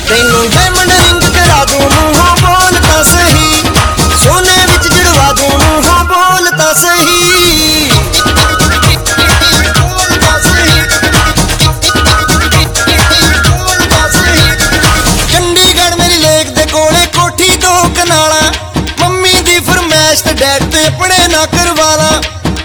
ਤੈਨੂੰ diamond ring ਕਰਾ ਦੂੰ ਮੂੰਹੋਂ ਬੋਲ ਤਾਂ ਸਹੀ, ਸੋਨੇ ਵਿੱਚ ਜੜਵਾ ਦੂੰ ਮੂੰਹੋਂ ਬੋਲ ਤਾਂ ਸਹੀ। ਚੰਡੀਗੜ੍ਹ ਮੇਰੀ ਲੇਕ ਦੇ ਕੋਲੇ ਕੋਠੀ 2 ਕਨਾਲਾਂ, ਮੰਮੀ ਦੀ ਫਰਮੈਸ਼ ਤੇ ਡੈਡ ਤੇ ਆਪਣੇ ਨਾ ਕਰਵਾ ਲਾਂ।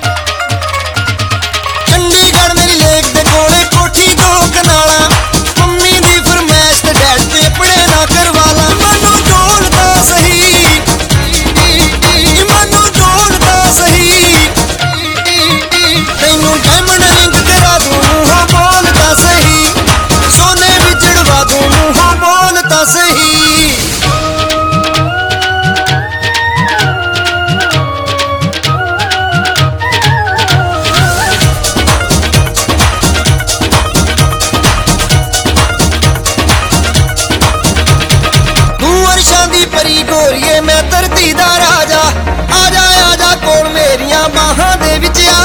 ਚੰਡੀਗੜ੍ਹ ਮੇਰੀ ਲੇਕ ਦੇ ਕੋਲੇ ਕੋਠੀ 2 ਕਨਾਲਾਂ, ਮੰਮੀ ਦੀ ਫਰਮੈਸ਼ ਤੇ ਡੈਡ ਤੇ ਆਪਣੇ ਨਾ ਕਰਵਾ ਲਾਂ। ਮੈਨੂੰ ਡੋਲ ਤਾਂ ਸਹੀ, ਮੈਨੂੰ ਡੋਲ ਤਾਂ ਸਹੀ, ਤੈਨੂੰ ਡਾਇਮੰਡ ਰਿੰਗ ਕਰਾ ਦੂੰ ਮੂੰਹੋਂ ਬੋਲ ਤਾਂ ਸਹੀ, ਸੋਨੇ ਵਿੱਚ ਜੜਵਾ ਦੂੰ ਮੂੰਹੋਂ ਬੋਲ ਤਾਂ ਸਹੀ। ਪਰੀ ਗੋਰੀਏ ਮੈਂ ਧਰਤੀ ਦਾ ਰਾਜਾ, ਆਜਾ ਆਜਾ ਕੋਲ ਮੇਰੀਆਂ ਬਾਹਾਂ ਦੇ ਵਿੱਚ ਆ